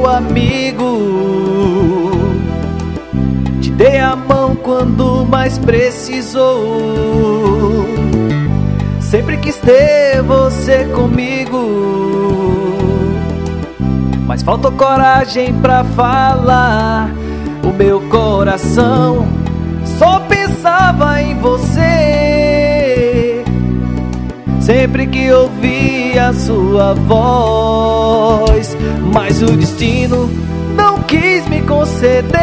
meu amigo. Te dei a mão quando mais precisou. Sempre quis ter você comigo, mas faltou coragem pra falar. O meu coração só pensava em você. Sempre que ouvia a sua voz, mas o destino não quis me conceder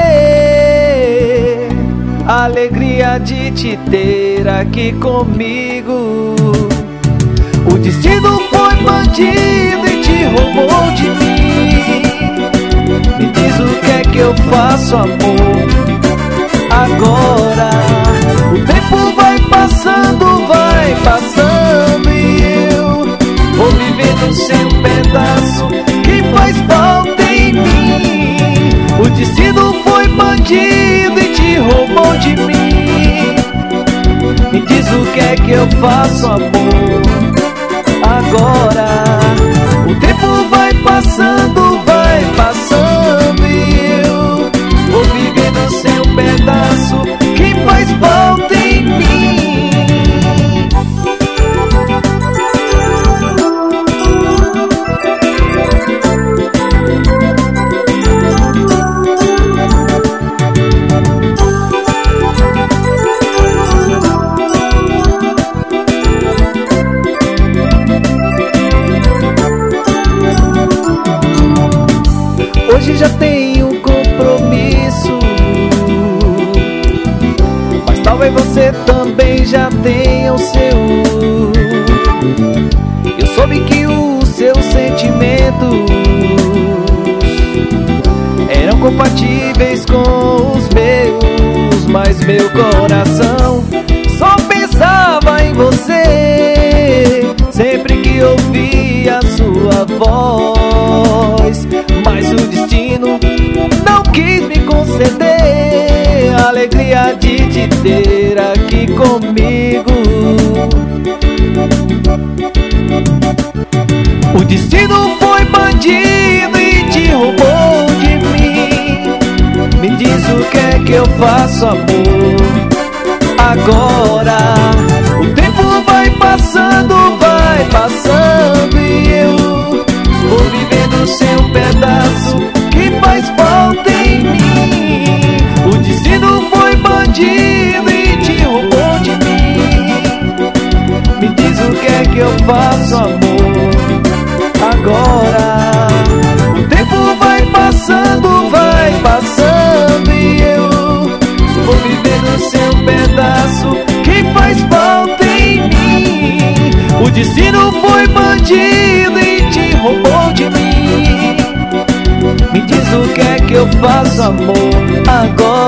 a alegria de te ter aqui comigo. O destino foi bandido e te roubou de mim. Me diz o que é que eu faço, amor, agora. O tempo vai passando e eu vou vivendo sem um pedaço que faz falta em mim. O destino foi bandido e te roubou de mim. Me diz o que é que eu faço, amor, agora. O tempo vai passando e eu vou vivendo sem um pedaço que faz falta em mim. Hoje já tenho um compromisso, mas talvez você também já tenha o seu. Eu soube que os seus sentimentos eram compatíveis com os meus, mas meu coração só pensava em você. Sempre que ouvia a sua voz, mas o destino não quis me conceder a alegria de te ter aqui comigo. O destino foi bandido e te roubou de mim. Me diz o que é que eu faço, amor, agora. O tempo vai passando e eu vou vivendo sem um pedaço que faz falta em mim. O destino foi bandido e te roubou de mim. Me diz o que é que eu faço, amor, agora. O tempo vai passando e eu vou vivendo sem um pedaço que faz falta em mim. O destino foi bandido e te roubou de mim. Me diz o que é que eu faço, amor, agora.